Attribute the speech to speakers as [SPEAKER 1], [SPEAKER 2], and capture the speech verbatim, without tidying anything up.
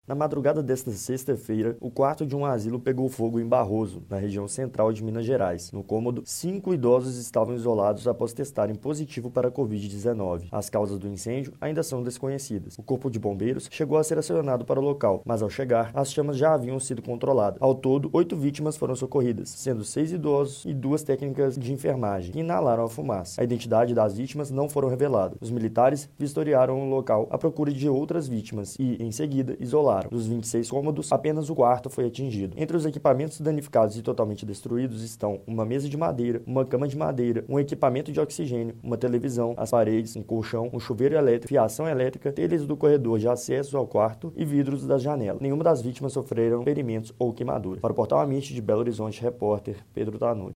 [SPEAKER 1] Na madrugada desta sexta-feira, o quarto de um asilo pegou fogo em Barroso, na região central de Minas Gerais. No cômodo, cinco idosos estavam isolados após testarem positivo para a covid dezenove. As causas do incêndio ainda são desconhecidas. O corpo de bombeiros chegou a ser acionado para o local, mas ao chegar, as chamas já haviam sido controladas. Ao todo, oito vítimas foram socorridas, sendo seis idosos e duas técnicas de enfermagem, que inalaram a fumaça. A identidade das vítimas não foram reveladas. Os militares vistoriaram o local à procura de outras vítimas e, em seguida, isolaram. Dos vinte e seis cômodos, apenas o quarto foi atingido. Entre os equipamentos danificados e totalmente destruídos estão uma mesa de madeira, uma cama de madeira, um equipamento de oxigênio, uma televisão, as paredes, um colchão, um chuveiro elétrico, fiação elétrica, telhas do corredor de acesso ao quarto e vidros das janelas. Nenhuma das vítimas sofreram ferimentos ou queimaduras. Para o Portal Amit de Belo Horizonte, repórter Pedro Tanuri.